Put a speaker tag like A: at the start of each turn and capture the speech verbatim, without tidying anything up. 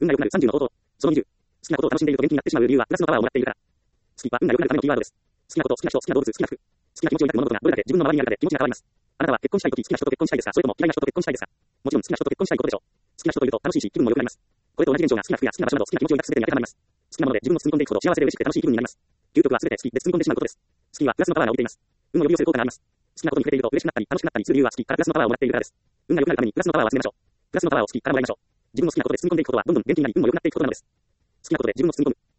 A: 運が良くなるさんじゅうの方法。そのにじゅう。好きなことを楽しんでいると元気になってしまう理由はプラスのパワーをもらっているから。好きは運が良くなるためのキーワードです。好きなこと、好きな人、好きな動物、好きな服。好きな気持ちを抱く物事がどれだけ自分の周りにあるかで気持ちが変わります。あなたは結婚したいとき好きな人と結婚したいですか、それとも嫌いな人と結婚したいですか。もちろん好きな人と結婚したいことでしょう。好きな人といると楽しいし気分も良くなります。これと同じ現象が好きな服や好きな場所など好きな気持ちを抱くすべてに当てはまります。好きなもので自分を包み込んでいくほど幸せで嬉しくて楽しい気分になります。究極はすべて好きで包み込んでしまうことです。好きはプラスのパワーが帯びています。運を呼び寄せる効果があります。好きなことに触れていると嬉しくなったり楽しくなったりする理由は好きからプラスのパワーをもらっているからです。運が良くなるためにプラスのパワーを集めましょう。プラスのパワーを好きからもらいましょう。自分の好きなことで包み込んでいくことはどんどん元気になり運も良くなっていくことなのです。好きなことで自分を包み込む。